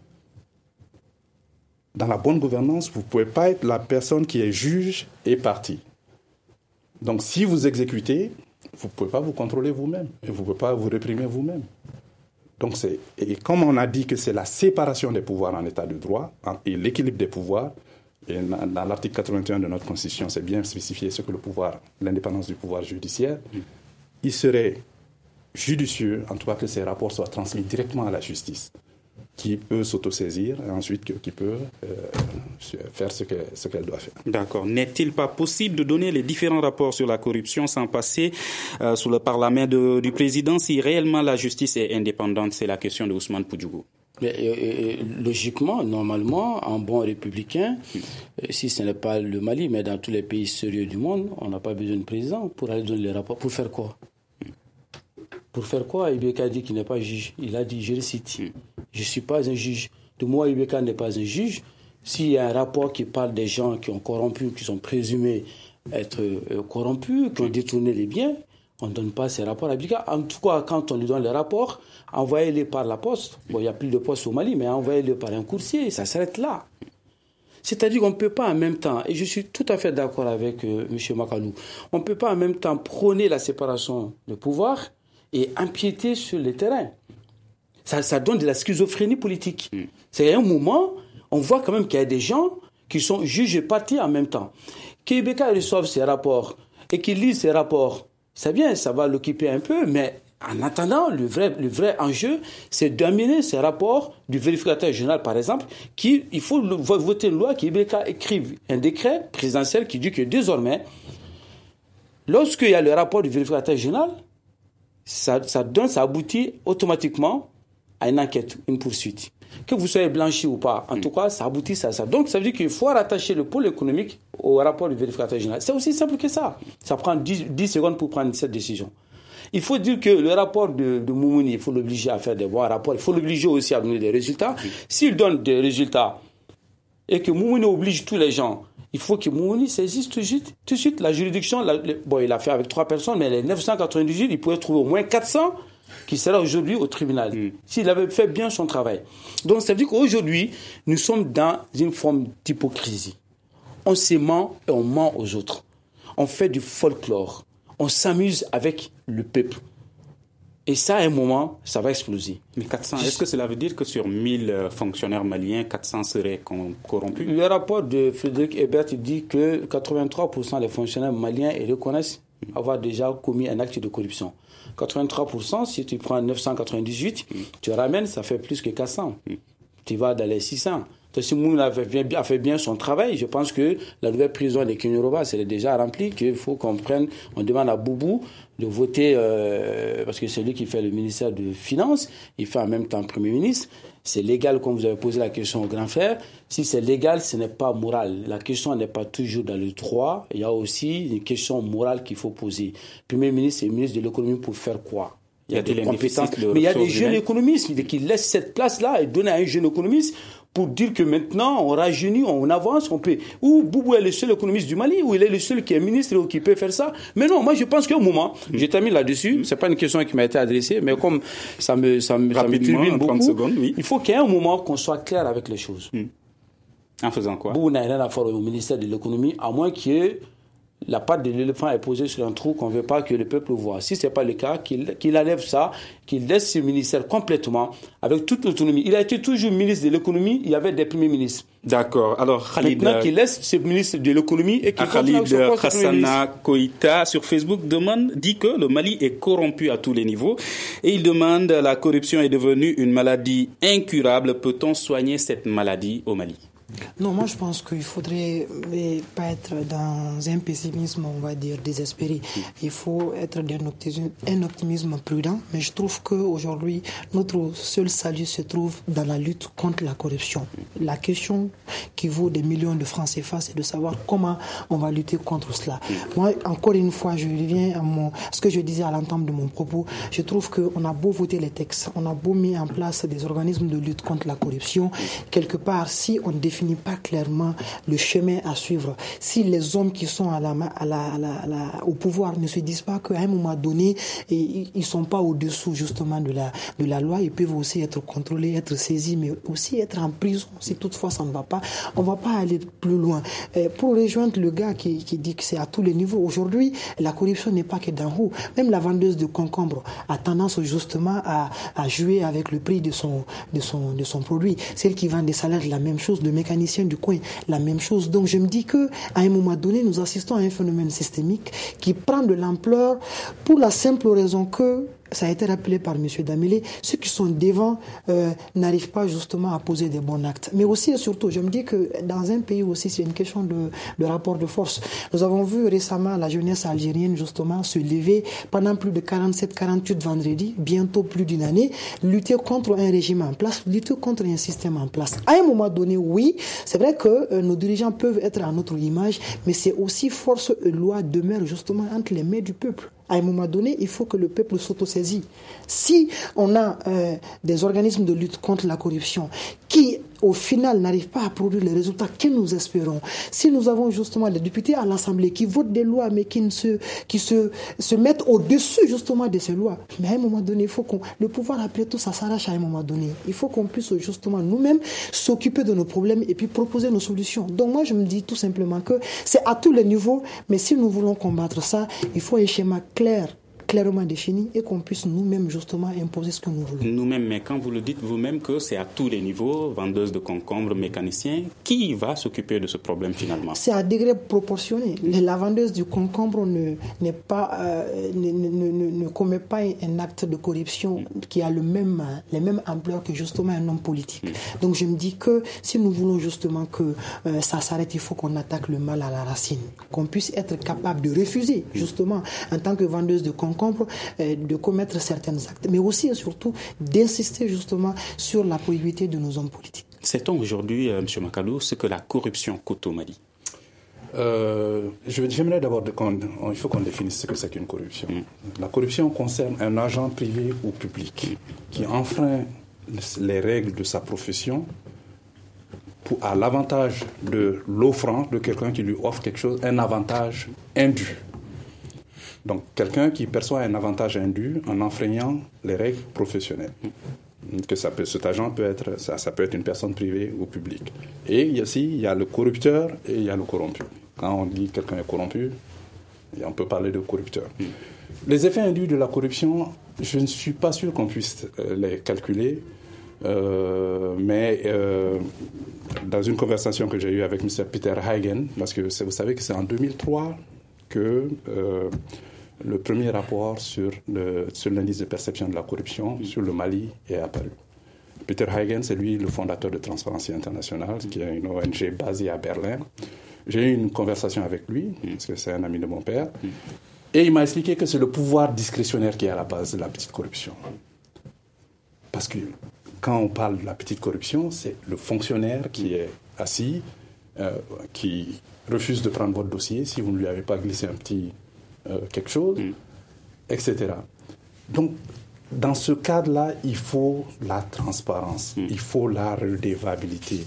Dans la bonne gouvernance, vous ne pouvez pas être la personne qui est juge et partie. Donc si vous exécutez, vous ne pouvez pas vous contrôler vous-même et vous ne pouvez pas vous réprimer vous-même. Donc c'est, et comme on a dit que c'est la séparation des pouvoirs en état de droit hein, et l'équilibre des pouvoirs, et dans, dans l'article quatre-vingt-un de notre Constitution, c'est bien spécifié ce que le pouvoir, l'indépendance du pouvoir judiciaire, mmh. il serait judicieux, en tout cas que ces rapports soient transmis directement à la justice, qui peut s'autosaisir et ensuite qui peut euh, faire ce, que, ce qu'elle doit faire. D'accord. N'est-il pas possible de donner les différents rapports sur la corruption sans passer euh, sous le parlement de, du président si réellement la justice est indépendante? C'est la question de Ousmane Poudjougou. Mais, euh, logiquement, normalement, en bon républicain, mmh. euh, si ce n'est pas le Mali, mais dans tous les pays sérieux du monde, on n'a pas besoin de président pour aller donner les rapports. Pour faire quoi? Pour faire quoi? Ibeka a dit qu'il n'est pas juge. Il a dit, je le cite, mmh. je ne suis pas un juge. De moi, Ibeka n'est pas un juge. S'il y a un rapport qui parle des gens qui ont corrompu, qui sont présumés être euh, corrompus, qui ont détourné les biens, on ne donne pas ces rapports à Ibeka. En tout cas, quand on lui donne les rapports, envoyez-les par la poste. Bon, il n'y a plus de poste au Mali, mais envoyez-les par un coursier. Ça s'arrête là. C'est-à-dire qu'on ne peut pas en même temps, et je suis tout à fait d'accord avec euh, M. Makalou, on ne peut pas en même temps prôner la séparation de pouvoir et empiéter sur le terrain. Ça, ça donne de la schizophrénie politique. Mm. C'est à un moment, on voit quand même qu'il y a des gens qui sont juges et partis en même temps. Qu'Ibeka reçoive ces rapports et qu'ils lisent ces rapports c'est bien, ça va l'occuper un peu, mais en attendant, le vrai, le vrai enjeu, c'est d'amener ces rapports du vérificateur général, par exemple, qui, il faut voter une loi qui écrive un décret présidentiel qui dit que désormais, lorsqu'il y a le rapport du vérificateur général, ça, ça donne, ça aboutit automatiquement à une enquête, une poursuite. Que vous soyez blanchi ou pas, en tout cas, ça aboutit à ça. Donc, ça veut dire qu'il faut rattacher le pôle économique au rapport du vérificateur général. C'est aussi simple que ça. Ça prend dix, dix secondes pour prendre cette décision. Il faut dire que le rapport de, de Moumouni, il faut l'obliger à faire des bons rapports. Il faut l'obliger aussi à donner des résultats. S'il donne des résultats et que Moumouni oblige tous les gens, il faut que Moumouni saisisse tout de suite, tout de suite la juridiction. La, le, bon, il a fait avec trois personnes, mais les neuf cent quatre-vingt-dix-huit, il pourrait trouver au moins quatre cents qui seraient aujourd'hui au tribunal, mmh. s'il avait fait bien son travail. Donc, ça veut dire qu'aujourd'hui, nous sommes dans une forme d'hypocrisie. On se ment et on ment aux autres. On fait du folklore. On s'amuse avec le peuple. Et ça, à un moment, ça va exploser. Mais quatre cents, est-ce que cela veut dire que sur mille fonctionnaires maliens, quatre cents seraient corrompus? Le rapport de Frédéric Ebert dit que quatre-vingt-trois pour cent des fonctionnaires maliens reconnaissent avoir déjà commis un acte de corruption. quatre-vingt-trois pour cent, si tu prends neuf cent quatre-vingt-dix-huit, mm. tu ramènes, ça fait plus que quatre cents. Mm. Tu vas dans les six cents. Donc, si Moumouni a fait bien, a fait bien son travail, je pense que la nouvelle prison de Kéniroba, c'est déjà remplie, qu'il faut qu'on prenne, on demande à Boubou de voter, euh, parce que c'est lui qui fait le ministère de Finances, il fait en même temps Premier ministre. C'est légal, comme vous avez posé la question au grand frère. Si c'est légal, ce n'est pas moral. La question n'est pas toujours dans le droit. Il y a aussi une question morale qu'il faut poser. Premier ministre et ministre de l'économie pour faire quoi? Il y a des compétences. Mais il y a des jeunes économistes qui laissent cette place-là et donnent à un jeune économiste pour dire que maintenant, on rajeunit, on avance, on peut... Ou Boubou est le seul économiste du Mali, ou il est le seul qui est ministre ou qui peut faire ça. Mais non, moi je pense qu'au moment, mmh. je termine là-dessus, mmh. c'est pas une question qui m'a été adressée, mais comme ça me, ça me, ça me turbine beaucoup, secondes, oui. il faut qu'il y ait un moment qu'on soit clair avec les choses. Mmh. En faisant quoi? Boubou n'a rien à faire au ministère de l'économie, à moins qu'il y ait la patte de l'éléphant est posée sur un trou qu'on ne veut pas que le peuple voit. Si ce n'est pas le cas, qu'il, qu'il enlève ça, qu'il laisse ce ministère complètement, avec toute l'autonomie. Il a été toujours ministre de l'économie, il y avait des premiers ministres. D'accord. Alors, Khalid... Maintenant qu'il laisse ce ministre de l'économie et qu'il Khalid Hassana Koïta, sur Facebook, demande, dit que le Mali est corrompu à tous les niveaux. Et il demande, la corruption est devenue une maladie incurable. Peut-on soigner cette maladie au Mali? Non, moi je pense qu'il faudrait pas être dans un pessimisme, on va dire, désespéré. Il faut être d'un optimisme, un optimisme prudent, mais je trouve qu'aujourd'hui, notre seul salut se trouve dans la lutte contre la corruption. La question qui vaut des millions de francs C F A, c'est de savoir comment on va lutter contre cela. Moi, encore une fois, je reviens à, mon, à ce que je disais à l'entame de mon propos. Je trouve qu'on a beau voter les textes, on a beau mettre en place des organismes de lutte contre la corruption, quelque part, si on définit pas clairement le chemin à suivre, si les hommes qui sont à la, à la, à la, à la, au pouvoir ne se disent pas qu'à un moment donné ils ne sont pas au-dessous justement de la, de la loi, ils peuvent aussi être contrôlés, être saisis, mais aussi être en prison si toutefois ça ne va pas, on ne va pas aller plus loin. Et pour rejoindre le gars qui, qui dit que c'est à tous les niveaux, aujourd'hui la corruption n'est pas que d'en haut, même la vendeuse de concombres a tendance justement à, à jouer avec le prix de son, de, son, de son produit, celle qui vend des salaires, la même chose, le mécanisme du coin, la même chose. Donc je me dis que à un moment donné, nous assistons à un phénomène systémique qui prend de l'ampleur pour la simple raison que ça a été rappelé par M. Damélé, ceux qui sont devant euh, n'arrivent pas justement à poser des bons actes. Mais aussi et surtout, je me dis que dans un pays aussi, c'est une question de, de rapport de force. Nous avons vu récemment la jeunesse algérienne justement se lever pendant plus de quarante-sept quarante-huit vendredis, bientôt plus d'une année, lutter contre un régime en place, lutter contre un système en place. À un moment donné, oui, c'est vrai que euh, nos dirigeants peuvent être à notre image, mais c'est aussi force et loi demeurent justement entre les mains du peuple. À un moment donné, il faut que le peuple s'autosaisit. Si on a euh, des organismes de lutte contre la corruption qui, au final, n'arrivent pas à produire les résultats que nous espérons, si nous avons justement des députés à l'Assemblée qui votent des lois mais qui, ne se, qui se, se mettent au-dessus justement de ces lois, mais à un moment donné, il faut qu'on, le pouvoir après tout, ça s'arrache à un moment donné. Il faut qu'on puisse justement nous-mêmes s'occuper de nos problèmes et puis proposer nos solutions. Donc moi, je me dis tout simplement que c'est à tous les niveaux, mais si nous voulons combattre ça, il faut un schéma clair, clairement définie et qu'on puisse nous-mêmes justement imposer ce que nous voulons. Nous-mêmes, mais quand vous le dites vous-même que c'est à tous les niveaux, vendeuse de concombres, mécanicien, qui va s'occuper de ce problème finalement? C'est à degré proportionné. La vendeuse du concombre ne, n'est pas, euh, ne, ne, ne, ne commet pas un acte de corruption qui a le même, les mêmes ampleurs que justement un homme politique. Mmh. Donc je me dis que si nous voulons justement que euh, ça s'arrête, il faut qu'on attaque le mal à la racine, qu'on puisse être capable de refuser justement en tant que vendeuse de concombre euh, de commettre certains actes, mais aussi et surtout d'insister justement sur la probité de nos hommes politiques. Sait-on aujourd'hui, euh, M. Makalou, ce que la corruption coûte au Mali? Euh, je, j'aimerais d'abord qu'on, il faut qu'on définisse ce que c'est qu'une corruption. Mm. La corruption concerne un agent privé ou public mm. qui enfreint les règles de sa profession pour, à l'avantage de l'offrant, de quelqu'un qui lui offre quelque chose, un avantage indu. Donc, quelqu'un qui perçoit un avantage indu en enfreignant les règles professionnelles. Que ça peut, cet agent peut être, ça, ça peut être une personne privée ou publique. Et il y a aussi, il y a le corrupteur et il y a le corrompu. Quand on dit quelqu'un est corrompu, on peut parler de corrupteur. Mm. Les effets indus de la corruption, je ne suis pas sûr qu'on puisse les calculer, euh, mais euh, dans une conversation que j'ai eue avec M. Peter Hagen, parce que vous savez que c'est en deux mille trois que euh, le premier rapport sur, le, sur l'indice de perception de la corruption mm. sur le Mali est apparu. Peter Hagen, c'est lui le fondateur de Transparency International, qui est une O N G basée à Berlin. J'ai eu une conversation avec lui, mm. parce que c'est un ami de mon père, mm. et il m'a expliqué que c'est le pouvoir discrétionnaire qui est à la base de la petite corruption. Parce que quand on parle de la petite corruption, c'est le fonctionnaire qui est assis, euh, qui refuse de prendre votre dossier si vous ne lui avez pas glissé un petit euh, quelque chose, mm. et cetera. Donc, dans ce cadre-là, il faut la transparence, mm. il faut la redevabilité,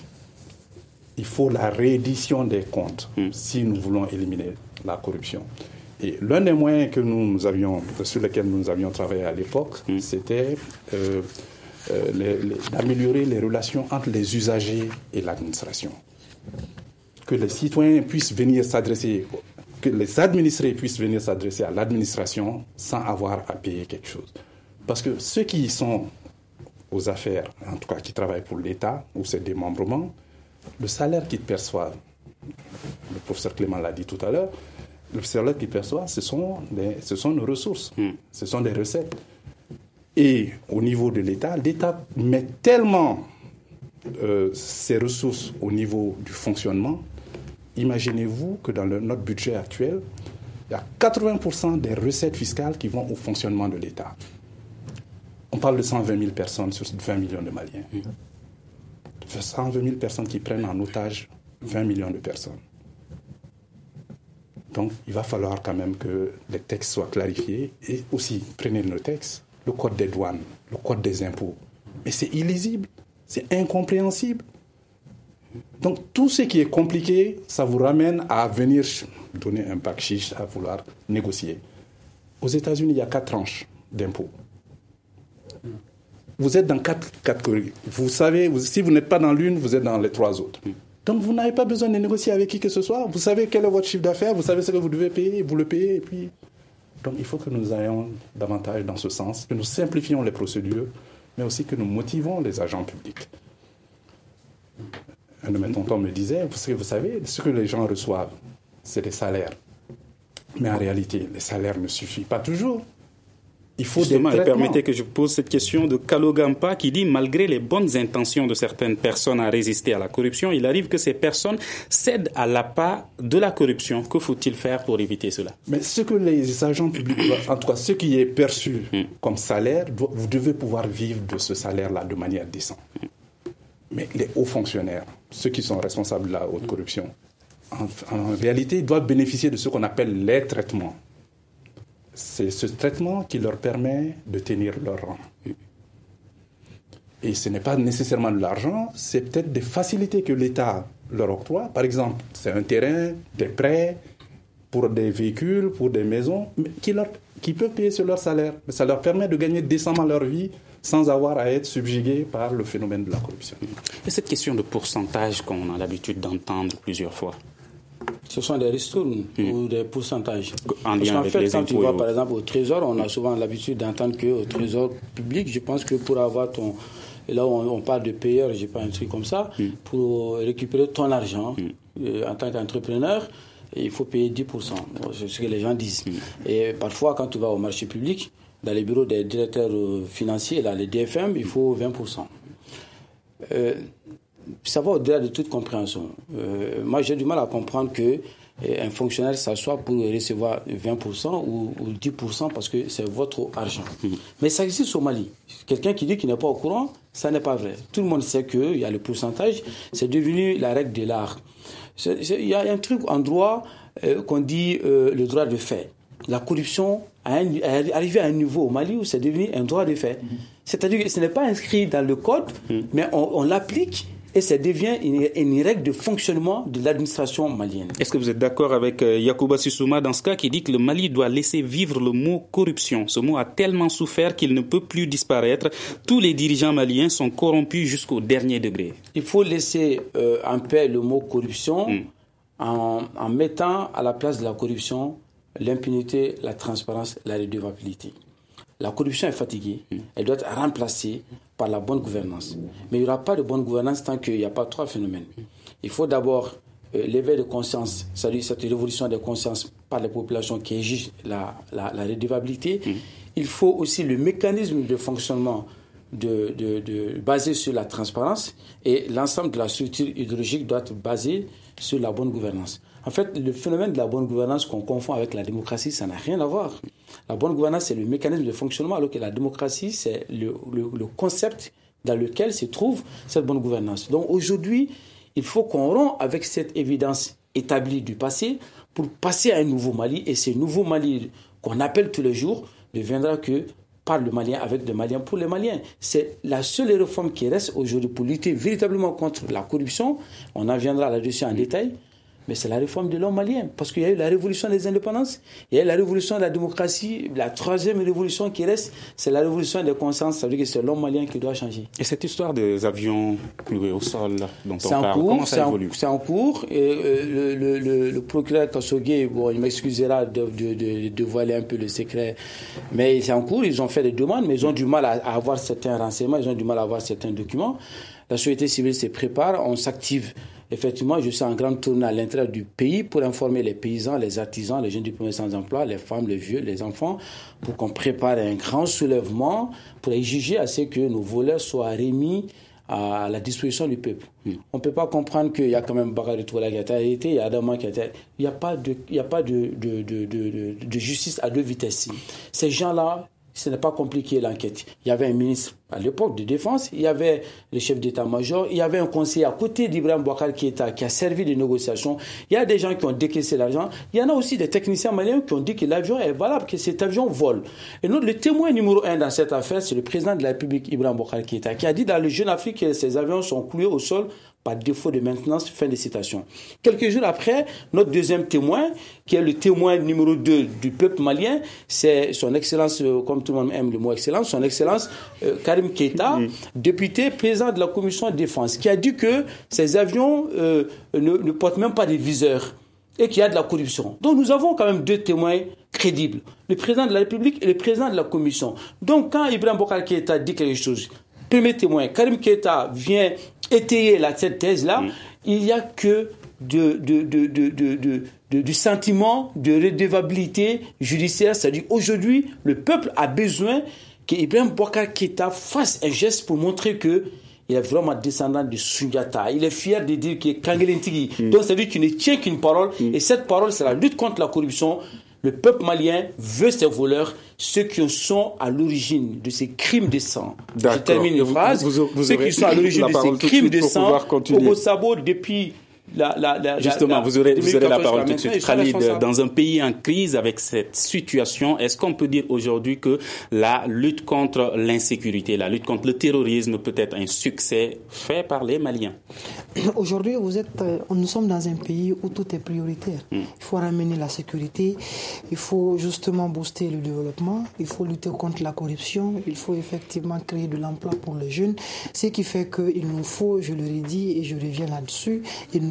il faut la réédition des comptes mm. si nous voulons éliminer la corruption. Et l'un des moyens que nous, nous avions, sur lesquels nous avions travaillé à l'époque, mm. c'était euh, euh, les, les, d'améliorer les relations entre les usagers et l'administration. Que les citoyens puissent venir s'adresser, que les administrés puissent venir s'adresser à l'administration sans avoir à payer quelque chose. Parce que ceux qui sont aux affaires, en tout cas qui travaillent pour l'État ou ses démembrements, le salaire qu'ils perçoivent, le professeur Clément l'a dit tout à l'heure, le salaire qu'ils perçoivent, ce sont, des, ce sont nos ressources, mm. ce sont des recettes. Et au niveau de l'État, l'État met tellement euh, ses ressources au niveau du fonctionnement. Imaginez-vous que dans le, notre budget actuel, il y a quatre-vingts pour cent des recettes fiscales qui vont au fonctionnement de l'État. On parle de cent vingt mille personnes sur vingt millions de Maliens. Mm. cent vingt mille personnes qui prennent en otage vingt millions de personnes. Donc, il va falloir quand même que les textes soient clarifiés. Et aussi, prenez nos textes, le code des douanes, le code des impôts. Mais c'est illisible, c'est incompréhensible. Donc, tout ce qui est compliqué, ça vous ramène à venir donner un bac chiche, à vouloir négocier. Aux États-Unis, il y a quatre tranches d'impôts. Vous êtes dans quatre catégories. Vous savez, vous, si vous n'êtes pas dans l'une, vous êtes dans les trois autres. Donc, vous n'avez pas besoin de négocier avec qui que ce soit. Vous savez quel est votre chiffre d'affaires, vous savez ce que vous devez payer, vous le payez. Et puis... Donc, il faut que nous ayons davantage dans ce sens, que nous simplifions les procédures, mais aussi que nous motivons les agents publics. Un de mes tontons me disait, vous savez, ce que les gens reçoivent, c'est des salaires. Mais en réalité, les salaires ne suffisent pas toujours. Il faut Justement, des et permettez que je pose cette question de Kalogampa qui dit, malgré les bonnes intentions de certaines personnes à résister à la corruption, il arrive que ces personnes cèdent à l'appât de la corruption. Que faut-il faire pour éviter cela? Mais ce que les agents publics, en tout cas ce qui est perçu mm. comme salaire, vous devez pouvoir vivre de ce salaire-là de manière décente. Mm. Mais les hauts fonctionnaires, ceux qui sont responsables de la haute corruption, en, en réalité, ils doivent bénéficier de ce qu'on appelle les traitements. C'est ce traitement qui leur permet de tenir leur rang. Et ce n'est pas nécessairement de l'argent, c'est peut-être des facilités que l'État leur octroie. Par exemple, c'est un terrain, des prêts pour des véhicules, pour des maisons, qui, leur, qui peuvent payer sur leur salaire. Ça leur permet de gagner décemment leur vie sans avoir à être subjugués par le phénomène de la corruption. Et cette question de pourcentage qu'on a l'habitude d'entendre plusieurs fois, Ce sont des ristournes mmh. ou des pourcentages. En Parce qu'en fait, quand tu vas et par exemple au Trésor, on a souvent l'habitude d'entendre qu'au Trésor public, je pense que pour avoir ton... Et là, on, on parle de payeur, je n'ai pas un truc comme ça, mmh. pour récupérer ton argent mmh. euh, en tant qu'entrepreneur, il faut payer dix pour cent. C'est ce que les gens disent. Mmh. Et parfois, quand tu vas au marché public, dans les bureaux des directeurs financiers, là, les D F M, il faut vingt pour cent. Euh, ça va au-delà de toute compréhension. Euh, moi, j'ai du mal à comprendre que un fonctionnaire s'assoit pour recevoir vingt pour cent ou, ou dix pour cent parce que c'est votre argent. Mmh. Mais ça existe au Mali. Quelqu'un qui dit qu'il n'est pas au courant, ça n'est pas vrai. Tout le monde sait qu'il y a le pourcentage. C'est devenu la règle de l'art. Il y a un truc en droit euh, qu'on dit euh, le droit de fait. La corruption est arrivée à un niveau au Mali où c'est devenu un droit de fait. Mmh. C'est-à-dire que ce n'est pas inscrit dans le code, mmh. mais on, on l'applique. Et ça devient une, une règle de fonctionnement de l'administration malienne. Est-ce que vous êtes d'accord avec euh, Yacouba Sissouma dans ce cas qui dit que le Mali doit laisser vivre le mot corruption? Ce mot a tellement souffert qu'il ne peut plus disparaître. Tous les dirigeants maliens sont corrompus jusqu'au dernier degré. Il faut laisser euh, en paix le mot corruption mm. en, en mettant à la place de la corruption l'impunité, la transparence, la redevabilité. La corruption est fatiguée, mm. elle doit être remplacée par la bonne gouvernance. Mais il n'y aura pas de bonne gouvernance tant qu'il n'y a pas trois phénomènes. Il faut d'abord euh, l'éveil de conscience, c'est-à-dire cette révolution de conscience par les populations qui exige la, la, la redevabilité. Mmh. Il faut aussi le mécanisme de fonctionnement de, de, de, basé sur la transparence, et l'ensemble de la structure idéologique doit être basé sur la bonne gouvernance. En fait, le phénomène de la bonne gouvernance qu'on confond avec la démocratie, ça n'a rien à voir. La bonne gouvernance, c'est le mécanisme de fonctionnement, alors que la démocratie, c'est le, le, le concept dans lequel se trouve cette bonne gouvernance. Donc aujourd'hui, il faut qu'on rompe avec cette évidence établie du passé pour passer à un nouveau Mali. Et ce nouveau Mali qu'on appelle tous les jours ne viendra que par le Malien, avec des Maliens pour les Maliens. C'est la seule réforme qui reste aujourd'hui pour lutter véritablement contre la corruption. On en viendra là-dessus en détail. Mais c'est la réforme de l'homme malien. Parce qu'il y a eu la révolution des indépendances, il y a eu la révolution de la démocratie. La troisième révolution qui reste, c'est la révolution des consciences. Ça veut dire que c'est l'homme malien qui doit changer. Et cette histoire des avions cloués au sol dont c'est on parle, cours, comment ça évolue? C'est en cours. Et, euh, le, le, le, le procureur Kassogué, bon, il m'excusera de, de, de, de voiler un peu le secret, mais c'est en cours. Ils ont fait des demandes, mais ils ont du mal à, à avoir certains renseignements, ils ont du mal à avoir certains documents. La société civile se prépare, on s'active. Effectivement, je suis en grande tournée à l'intérieur du pays pour informer les paysans, les artisans, les jeunes diplômés sans emploi, les femmes, les vieux, les enfants, pour qu'on prépare un grand soulèvement pour exiger à ce que nos voleurs soient remis à la disposition du peuple. Mm. On ne peut pas comprendre qu'il y a quand même Bakary Touré qui a été arrêté, il y a Adama qui a été arrêté. Il n'y a pas de, il n'y a pas de, de, de, de, de justice à deux vitesses. Ces gens-là, ce n'est pas compliqué l'enquête. Il y avait un ministre à l'époque de défense, il y avait le chef d'état-major, il y avait un conseiller à côté d'Ibrahim Boubacar Keïta qui a servi de négociation. Il y a des gens qui ont décaissé l'argent. Il y en a aussi des techniciens maliens qui ont dit que l'avion est valable, que cet avion vole. Et nous, le témoin numéro un dans cette affaire, c'est le président de la République, Ibrahim Boubacar Keïta, qui a dit dans le Jeune Afrique que ces avions sont cloués au sol par défaut de maintenance, fin de citation. Quelques jours après, notre deuxième témoin, qui est le témoin numéro deux du peuple malien, c'est son excellence, comme tout le monde aime le mot excellence, son excellence euh, Karim Keïta, mmh. député, président de la commission de défense, qui a dit que ces avions euh, ne, ne portent même pas de viseurs et qu'il y a de la corruption. Donc nous avons quand même deux témoins crédibles, le président de la République et le président de la commission. Donc quand Ibrahim Boubacar Keïta dit quelque chose, premier témoin, Karim Keïta vient étayer la, cette thèse-là, mmh. il n'y a que de, de, de, de, de, de, de, du sentiment de redevabilité judiciaire. C'est-à-dire aujourd'hui, le peuple a besoin qu'Ibrahim Boubacar Keïta fasse un geste pour montrer que il est vraiment descendant de Sundiata. Il est fier de dire qu'il est Kangelentigi. Mm. Donc, c'est-à-dire qu'il ne tient qu'une parole. Mm. Et cette parole, c'est la lutte contre la corruption. Le peuple malien veut ces voleurs, ceux qui sont à l'origine de ces crimes de sang. D'accord. Je termine une phrase. Vous, vous, vous ceux qui sont à l'origine de ces crimes de sang, au Sabo, depuis... La, la, la, Justement, la, la, vous aurez, vous aurez la parole tout de suite. Khalid, dans un pays en crise avec cette situation, est-ce qu'on peut dire aujourd'hui que la lutte contre l'insécurité, la lutte contre le terrorisme peut être un succès fait par les Maliens? Aujourd'hui, vous êtes, nous sommes dans un pays où tout est prioritaire. Mm. Il faut ramener la sécurité, il faut justement booster le développement, il faut lutter contre la corruption, il faut effectivement créer de l'emploi pour les jeunes. Ce qui fait qu'il nous faut, je le redis et je reviens là-dessus, il nous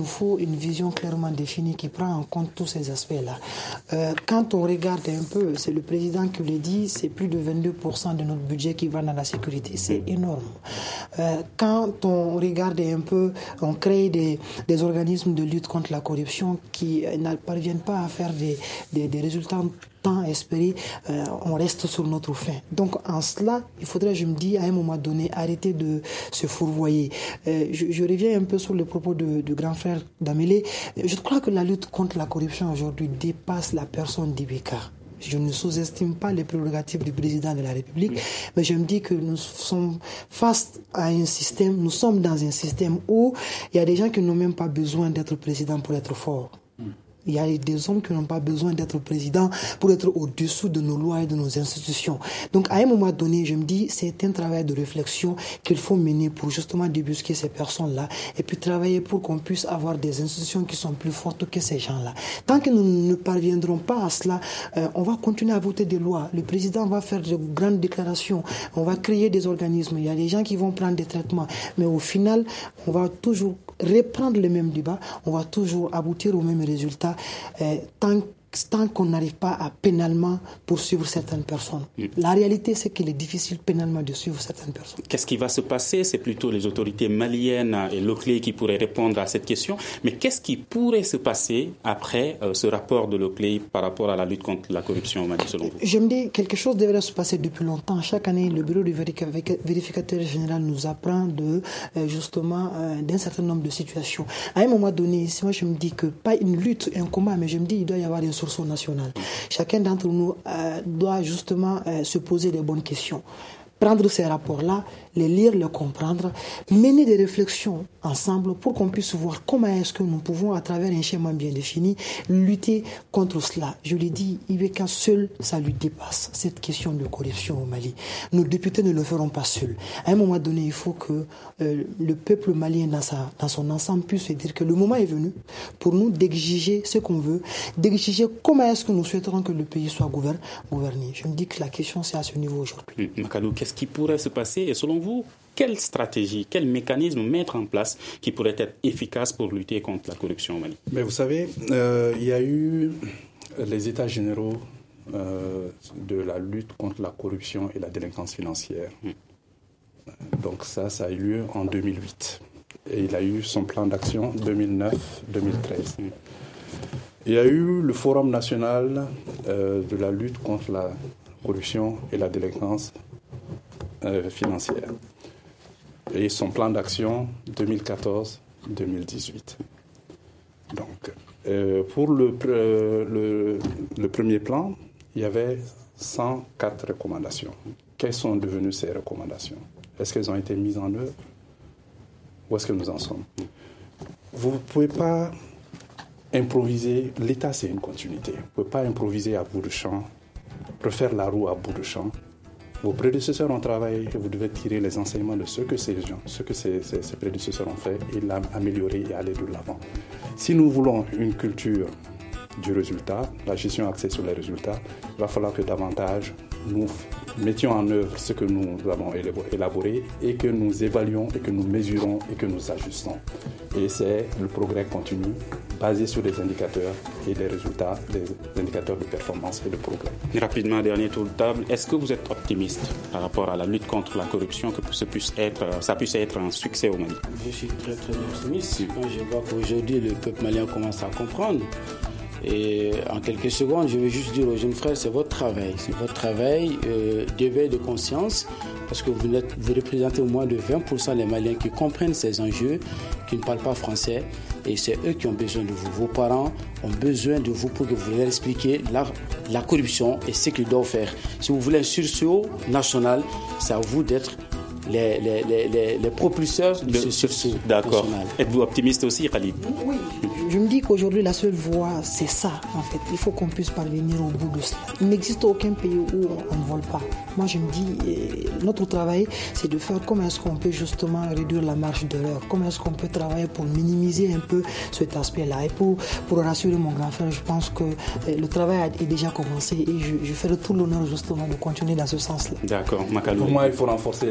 nous faut une vision clairement définie qui prend en compte tous ces aspects-là. Euh, quand on regarde un peu, c'est le président qui le dit, c'est plus de vingt-deux pour cent de notre budget qui va dans la sécurité. C'est énorme. Euh, quand on regarde un peu, on crée des, des organismes de lutte contre la corruption qui ne parviennent pas à faire des, des, des résultats tant espérés, euh, on reste sur notre faim. Donc en cela, il faudrait, je me dis, à un moment donné, arrêter de se fourvoyer. Euh, je, je reviens un peu sur le propos de, de grand frère Damélé. Je crois que la lutte contre la corruption aujourd'hui dépasse la personne d'Ibeka. Je ne sous-estime pas les prérogatives du président de la République, oui. mais je me dis que nous sommes face à un système, nous sommes dans un système où il y a des gens qui n'ont même pas besoin d'être président pour être forts. Mm. Il y a des hommes qui n'ont pas besoin d'être présidents pour être au-dessous de nos lois et de nos institutions. Donc, à un moment donné, je me dis, c'est un travail de réflexion qu'il faut mener pour justement débusquer ces personnes-là et puis travailler pour qu'on puisse avoir des institutions qui sont plus fortes que ces gens-là. Tant que nous ne parviendrons pas à cela, euh, on va continuer à voter des lois. Le président va faire de grandes déclarations. On va créer des organismes. Il y a des gens qui vont prendre des traitements. Mais au final, on va toujours reprendre le même débat. On va toujours aboutir au même résultat. Euh, tant, tant qu'on n'arrive pas à pénalement poursuivre certaines personnes. Mmh. La réalité, c'est qu'il est difficile pénalement de suivre certaines personnes. Qu'est-ce qui va se passer? C'est plutôt les autorités maliennes et Loclé qui pourraient répondre à cette question. Mais qu'est-ce qui pourrait se passer après euh, ce rapport de Loclé par rapport à la lutte contre la corruption au Mali, selon vous? Je me dis, quelque chose devrait se passer depuis longtemps. Chaque année, le bureau du vérificateur général nous apprend de, euh, justement euh, d'un certain nombre de situations. À un moment donné, moi je me dis que pas une lutte, un combat, mais je me dis il doit y avoir une sursaut nationale. Chacun d'entre nous euh, doit justement euh, se poser les bonnes questions. Prendre ces rapports-là, les lire, les comprendre, mener des réflexions ensemble pour qu'on puisse voir comment est-ce que nous pouvons, à travers un schéma bien défini, lutter contre cela. Je l'ai dit, Ibeka seul, ça lui dépasse, cette question de corruption au Mali. Nos députés ne le feront pas seuls. À un moment donné, il faut que euh, le peuple malien dans, sa, dans son ensemble puisse se dire que le moment est venu pour nous d'exiger ce qu'on veut, d'exiger comment est-ce que nous souhaiterons que le pays soit gouverné. gouverné. Je me dis que la question, c'est à ce niveau aujourd'hui. Makalou, qu'est-ce qui pourrait se passer et selon vous, quelle stratégie, quel mécanisme mettre en place qui pourrait être efficace pour lutter contre la corruption au Mali? Mais vous savez, euh, il y a eu les états généraux euh, de la lutte contre la corruption et la délinquance financière. Mmh. Donc ça, ça a eu lieu en deux mille huit. Et il a eu son plan d'action deux mille neuf deux mille treize. Mmh. Il y a eu le Forum national euh, de la lutte contre la corruption et la délinquance euh, financière. Et son plan d'action deux mille quatorze deux mille dix-huit. Donc, euh, pour le, euh, le, le premier plan, il y avait cent quatre recommandations. Quelles sont devenues ces recommandations? Est-ce qu'elles ont été mises en œuvre? Où est-ce que nous en sommes? Vous ne pouvez pas improviser. L'État, c'est une continuité. Vous ne pouvez pas improviser à bout de champ, refaire la roue à bout de champ. Vos prédécesseurs ont travaillé et vous devez tirer les enseignements de ce que ces gens, ce que ces, ces, ces prédécesseurs ont fait et l'améliorer et aller de l'avant. Si nous voulons une culture du résultat, la gestion axée sur les résultats, il va falloir que davantage nous mettions en œuvre ce que nous avons élaboré et que nous évaluons et que nous mesurons et que nous ajustons. Et c'est le progrès continu basé sur des indicateurs et des résultats, des indicateurs de performance et de progrès. Rapidement, dernier tour de table, est-ce que vous êtes optimiste par rapport à la lutte contre la corruption, que ça puisse être, ça puisse être un succès au Mali? Je suis très très optimiste. Quand je vois qu'aujourd'hui le peuple malien commence à comprendre. Et en quelques secondes, je vais juste dire aux jeunes frères, c'est votre travail. C'est votre travail euh, d'éveil de conscience, parce que vous, êtes, vous représentez au moins de vingt pour cent des Maliens qui comprennent ces enjeux, qui ne parlent pas français. Et c'est eux qui ont besoin de vous. Vos parents ont besoin de vous pour que vous leur expliquiez la, la corruption et ce qu'ils doivent faire. Si vous voulez un sursaut national, c'est à vous d'être les, les, les, les, les propulseurs de, de ce sursaut D'accord. national. Êtes-vous optimiste aussi, Khalid? Oui. Je me dis qu'aujourd'hui, la seule voie, c'est ça, en fait. Il faut qu'on puisse parvenir au bout de cela. Il n'existe aucun pays où on ne vole pas. Moi, je me dis, notre travail, c'est de faire comment est-ce qu'on peut justement réduire la marge d'erreur. Comment est-ce qu'on peut travailler pour minimiser un peu cet aspect-là. Et pour, pour rassurer mon grand frère, je pense que le travail est déjà commencé et je, je ferai tout l'honneur justement de continuer dans ce sens-là. D'accord. Makalou. Pour moi, il faut renforcer l'état de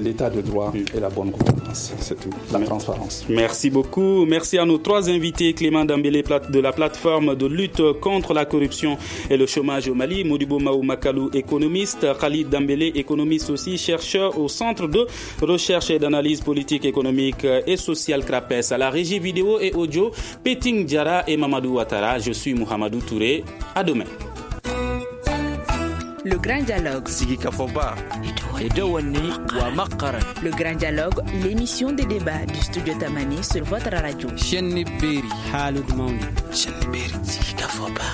droit et la bonne gouvernance. C'est tout. La transparence. Merci beaucoup. Merci à nos trois invités. Clément Dambélé de la plateforme de lutte contre la corruption et le chômage au Mali. Modibo Maou Makalou, économiste. Khalid Dambélé, économiste aussi, chercheur au Centre de recherche et d'analyse politique, économique et sociale CRAPES. À la régie vidéo et audio, Peting Diara et Mamadou Ouattara. Je suis Mohamedou Touré. À demain. Le Grand Dialogue. Le Grand Dialogue, l'émission des débats du studio Tamani sur votre radio.